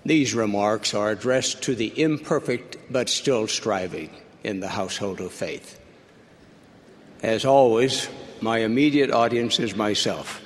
These remarks are addressed to the imperfect but still striving in the household of faith. As always, my immediate audience is myself.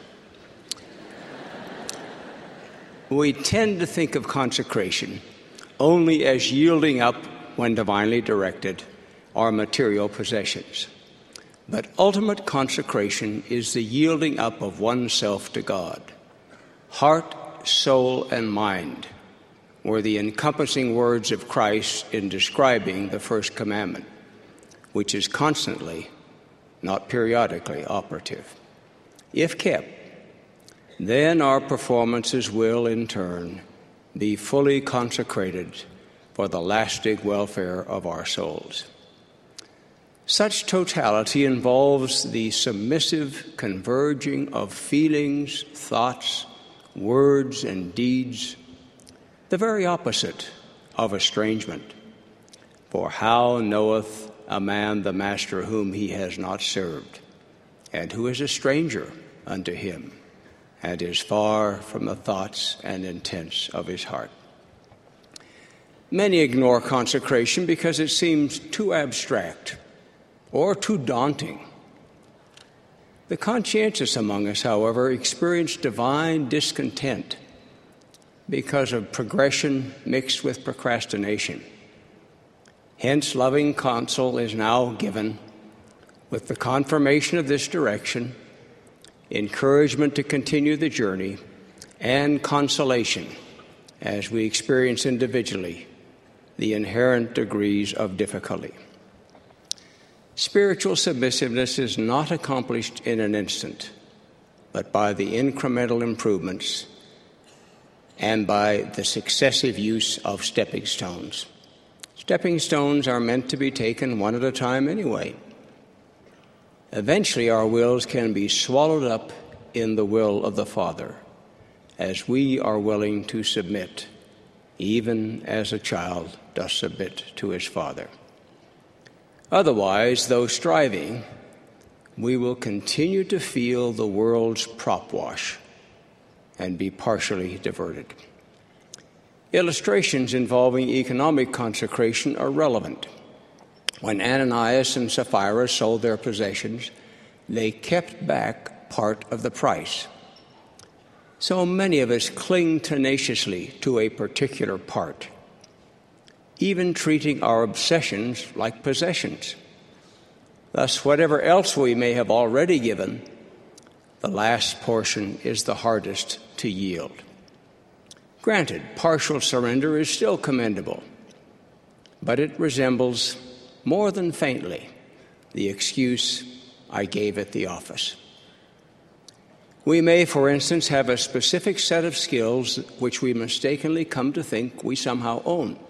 We tend to think of consecration only as yielding up, when divinely directed, our material possessions. But ultimate consecration is the yielding up of oneself to God. Heart, soul, and mind were the encompassing words of Christ in describing the first commandment, which is constantly, not periodically, operative. If kept, then our performances will, in turn, be fully consecrated for the lasting welfare of our souls. Such totality involves the submissive converging of feelings, thoughts, words, and deeds, the very opposite of estrangement. For how knoweth a man the master whom he has not served, and who is a stranger unto him, and is far from the thoughts and intents of his heart? Many ignore consecration because it seems too abstract or too daunting. The conscientious among us, however, experience divine discontent because of progression mixed with procrastination. Hence, loving counsel is now given with the confirmation of this direction, encouragement to continue the journey, and consolation as we experience individually the inherent degrees of difficulty. Spiritual submissiveness is not accomplished in an instant, but by the incremental improvements and by the successive use of stepping stones. Stepping stones are meant to be taken one at a time anyway. Eventually, our wills can be swallowed up in the will of the Father, as we are willing to submit, even as a child does submit to his father. Otherwise, though striving, we will continue to feel the world's prop wash and be partially diverted. Illustrations involving economic consecration are relevant. When Ananias and Sapphira sold their possessions, they kept back part of the price. So many of us cling tenaciously to a particular part, even treating our obsessions like possessions. Thus, whatever else we may have already given, the last portion is the hardest to yield. Granted, partial surrender is still commendable, but it resembles more than faintly the excuse I gave at the office. We may, for instance, have a specific set of skills which we mistakenly come to think we somehow own.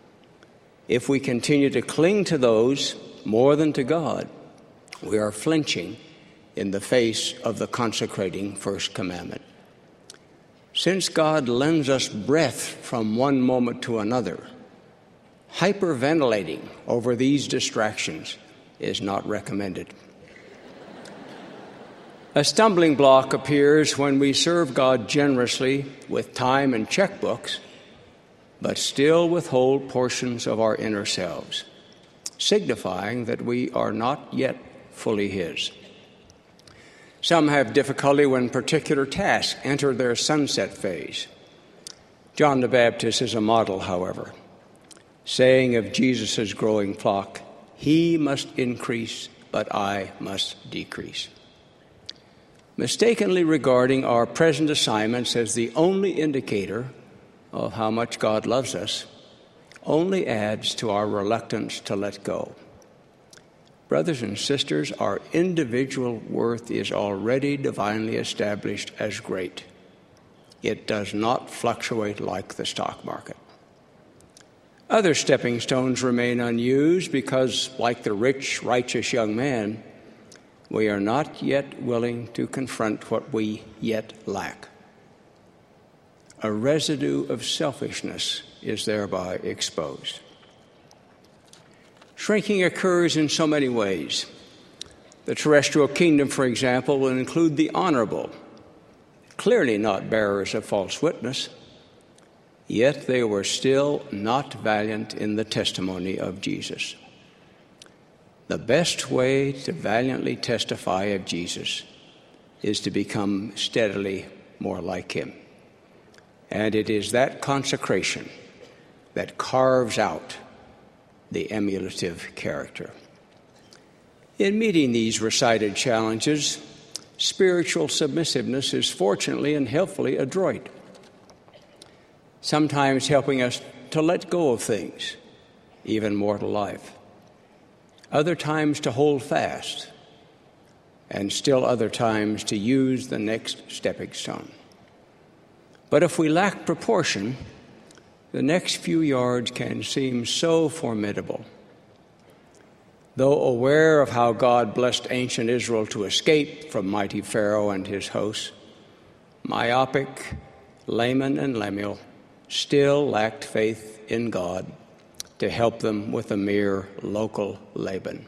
If we continue to cling to those more than to God, we are flinching in the face of the consecrating first commandment. Since God lends us breath from one moment to another, hyperventilating over these distractions is not recommended. A stumbling block appears when we serve God generously with time and checkbooks, but still withhold portions of our inner selves, signifying that we are not yet fully His. Some have difficulty when particular tasks enter their sunset phase. John the Baptist is a model, however, saying of Jesus' growing flock, "He must increase, but I must decrease." Mistakenly regarding our present assignments as the only indicator of how much God loves us only adds to our reluctance to let go. Brothers and sisters, our individual worth is already divinely established as great. It does not fluctuate like the stock market. Other stepping stones remain unused because, like the rich, righteous young man, we are not yet willing to confront what we yet lack. A residue of selfishness is thereby exposed. Shrinking occurs in so many ways. The terrestrial kingdom, for example, will include the honorable, clearly not bearers of false witness. yet they were still not valiant in the testimony of Jesus. The best way to valiantly testify of Jesus is to become steadily more like him. And it is that consecration that carves out the emulative character. In meeting these recited challenges, spiritual submissiveness is fortunately and helpfully adroit, sometimes helping us to let go of things, even mortal life, other times to hold fast, and still other times to use the next stepping stone. But if we lack proportion, the next few yards can seem so formidable. Though aware of how God blessed ancient Israel to escape from mighty Pharaoh and his hosts, myopic Laman and Lemuel still lacked faith in God to help them with a mere local Laban.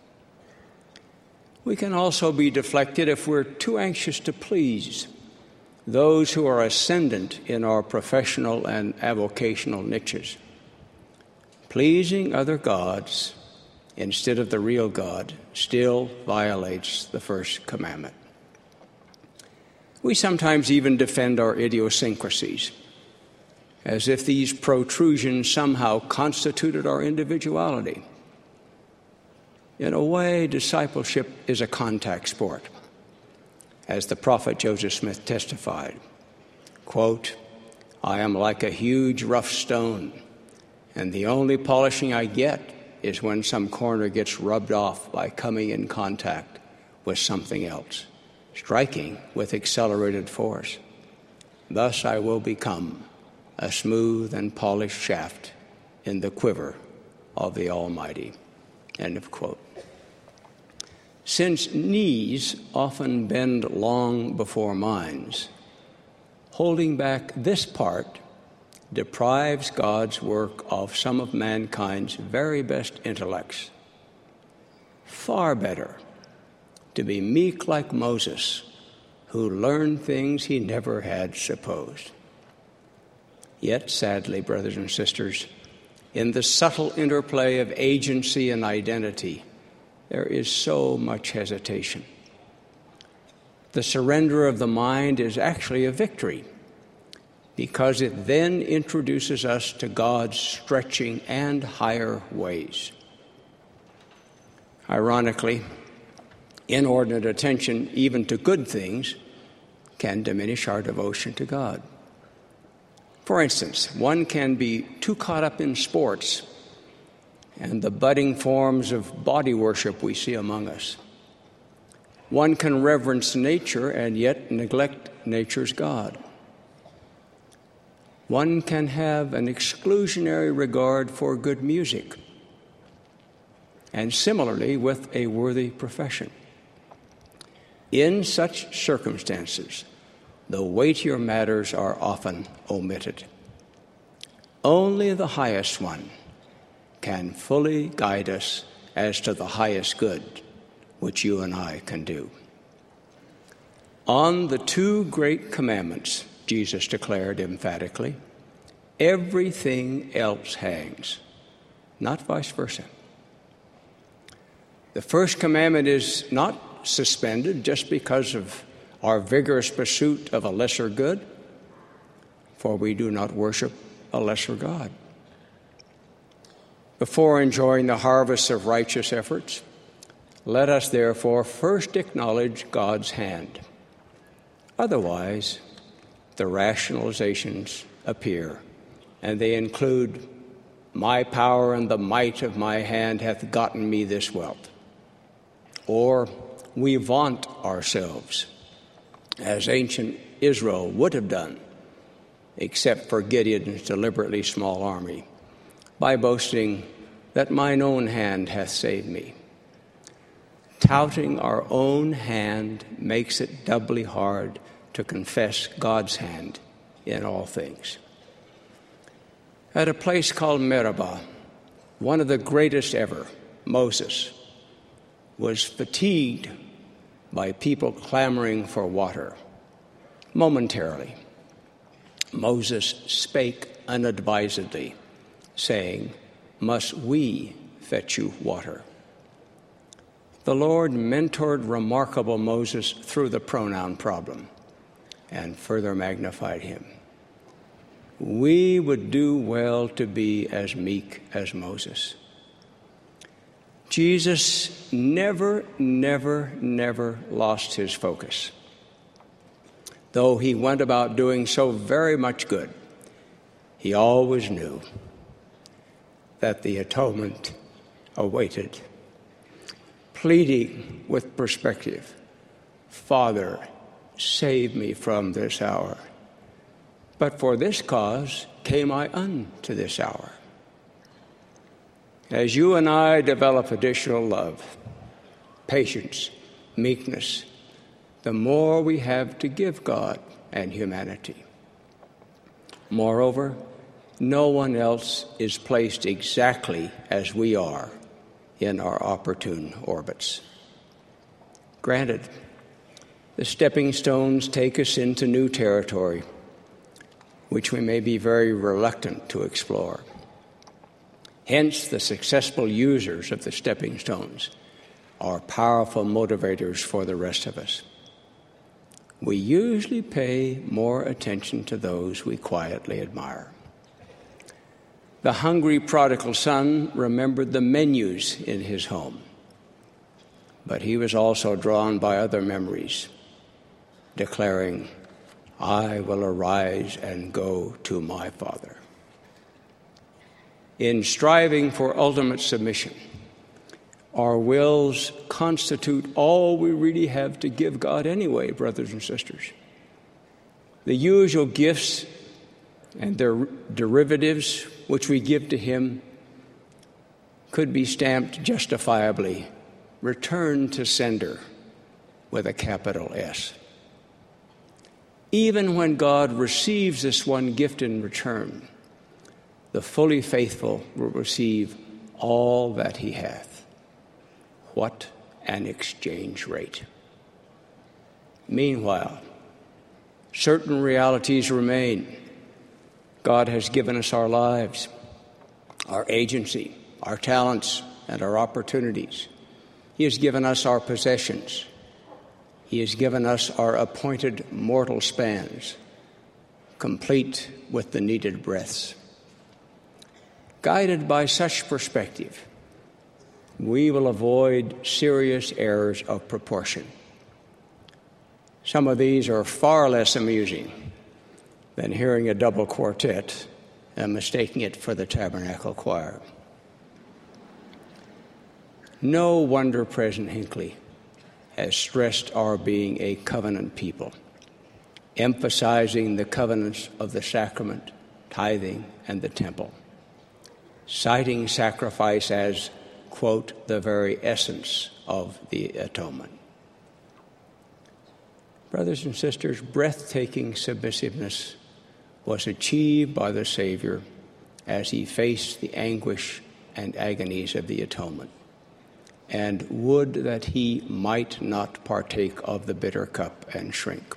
We can also be deflected if we're too anxious to please those who are ascendant in our professional and avocational niches. Pleasing other gods instead of the real God still violates the first commandment. We sometimes even defend our idiosyncrasies, as if these protrusions somehow constituted our individuality. In a way, discipleship is a contact sport. As the prophet Joseph Smith testified, quote, "I am like a huge rough stone, and the only polishing I get is when some corner gets rubbed off by coming in contact with something else, striking with accelerated force. Thus I will become a smooth and polished shaft in the quiver of the Almighty." End of quote. Since knees often bend long before minds, holding back this part deprives God's work of some of mankind's very best intellects. Far better to be meek like Moses, who learned things he never had supposed. Yet, sadly, brothers and sisters, in the subtle interplay of agency and identity, there is so much hesitation. The surrender of the mind is actually a victory, because it then introduces us to God's stretching and higher ways. Ironically, inordinate attention, even to good things, can diminish our devotion to God. For instance, one can be too caught up in sports and the budding forms of body worship we see among us. One can reverence nature and yet neglect nature's God. One can have an exclusionary regard for good music, and similarly with a worthy profession. In such circumstances, the weightier matters are often omitted. Only the highest one can fully guide us as to the highest good which you and I can do. On the two great commandments, Jesus declared emphatically, everything else hangs, not vice versa. The first commandment is not suspended just because of our vigorous pursuit of a lesser good, for we do not worship a lesser God. Before enjoying the harvest of righteous efforts, let us therefore first acknowledge God's hand. Otherwise, the rationalizations appear, and they include, my power and the might of my hand hath gotten me this wealth. Or we vaunt ourselves, as ancient Israel would have done, except for Gideon's deliberately small army, by boasting that mine own hand hath saved me. Touting our own hand makes it doubly hard to confess God's hand in all things. At a place called Meribah, one of the greatest ever, Moses, was fatigued by people clamoring for water. Momentarily, Moses spake unadvisedly, saying, "Must we fetch you water?" The Lord mentored remarkable Moses through the pronoun problem and further magnified him. We would do well to be as meek as Moses. Jesus never lost his focus. Though he went about doing so very much good, he always knew that the atonement awaited, pleading with perspective, "Father, save me from this hour. But for this cause came I unto this hour." As you and I develop additional love, patience, meekness, the more we have to give God and humanity. Moreover, no one else is placed exactly as we are in our opportune orbits. Granted, the stepping stones take us into new territory, which we may be very reluctant to explore. Hence, the successful users of the stepping stones are powerful motivators for the rest of us. We usually pay more attention to those we quietly admire. The hungry prodigal son remembered the menus in his home, but he was also drawn by other memories, declaring, "I will arise and go to my Father." In striving for ultimate submission, our wills constitute all we really have to give God anyway, brothers and sisters. The usual gifts and their derivatives which we give to Him could be stamped justifiably, "Return to sender," with a capital S. Even when God receives this one gift in return, the fully faithful will receive all that He hath. What an exchange rate! Meanwhile, certain realities remain. God has given us our lives, our agency, our talents, and our opportunities. He has given us our possessions. He has given us our appointed mortal spans, complete with the needed breaths. Guided by such perspective, we will avoid serious errors of proportion. Some of these are far less amusing than hearing a double quartet and mistaking it for the tabernacle choir. No wonder President Hinckley has stressed our being a covenant people, emphasizing the covenants of the sacrament, tithing, and the temple, citing sacrifice as, quote, "the very essence of the atonement." Brothers and sisters, breathtaking submissiveness was achieved by the Savior as He faced the anguish and agonies of the atonement, and would that He might not partake of the bitter cup and shrink.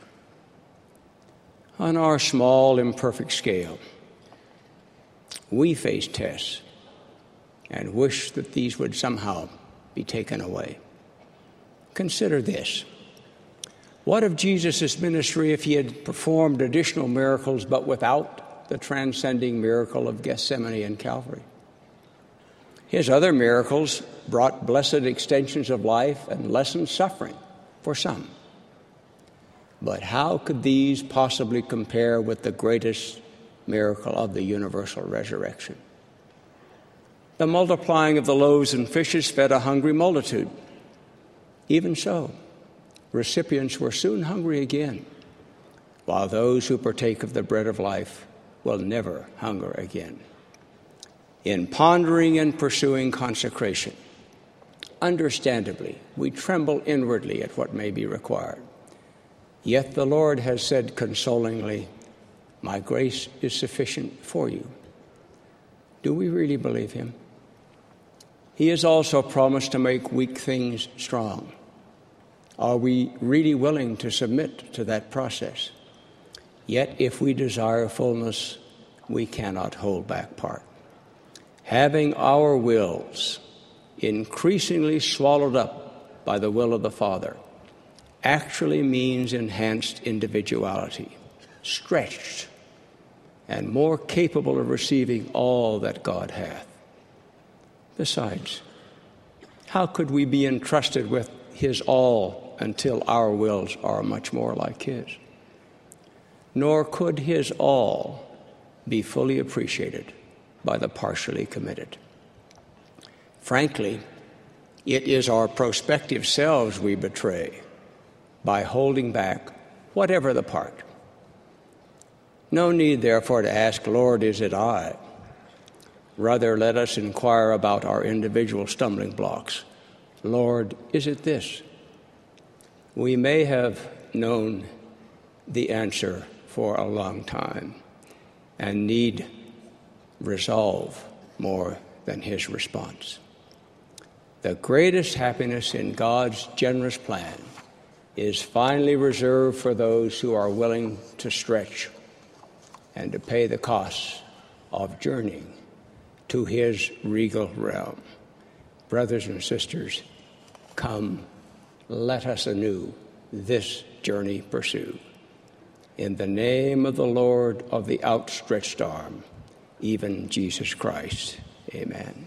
On our small, imperfect scale, we face tests and wish that these would somehow be taken away. Consider this. What of Jesus' ministry if He had performed additional miracles but without the transcending miracle of Gethsemane and Calvary? His other miracles brought blessed extensions of life and lessened suffering for some. But how could these possibly compare with the greatest miracle of the universal resurrection? The multiplying of the loaves and fishes fed a hungry multitude. Even so, recipients were soon hungry again, while those who partake of the bread of life will never hunger again. In pondering and pursuing consecration, understandably, we tremble inwardly at what may be required. Yet the Lord has said consolingly, "My grace is sufficient for you." Do we really believe Him? He has also promised to make weak things strong. Are we really willing to submit to that process? Yet if we desire fullness, we cannot hold back part. Having our wills increasingly swallowed up by the will of the Father actually means enhanced individuality, stretched, and more capable of receiving all that God hath. Besides, how could we be entrusted with His all until our wills are much more like His? Nor could His all be fully appreciated by the partially committed. Frankly, it is our prospective selves we betray by holding back whatever the part. No need, therefore, to ask, Lord, is it I? Rather, let us inquire about our individual stumbling blocks. Lord, is it this? We may have known the answer for a long time and need resolve more than His response. The greatest happiness in God's generous plan is finally reserved for those who are willing to stretch and to pay the costs of journeying to His regal realm. Brothers and sisters, come, let us anew this journey pursue. In the name of the Lord of the outstretched arm, even Jesus Christ. Amen.